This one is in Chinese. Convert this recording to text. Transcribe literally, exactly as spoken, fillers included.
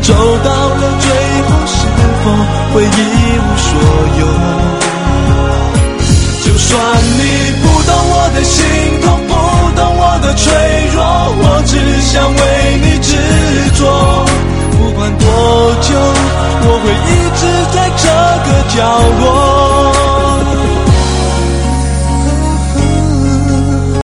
走到了最后，是否会一无所有？就算你不懂我的心痛，不懂我的脆弱，我只想为你执着。不管多久，我会一直在这个角落。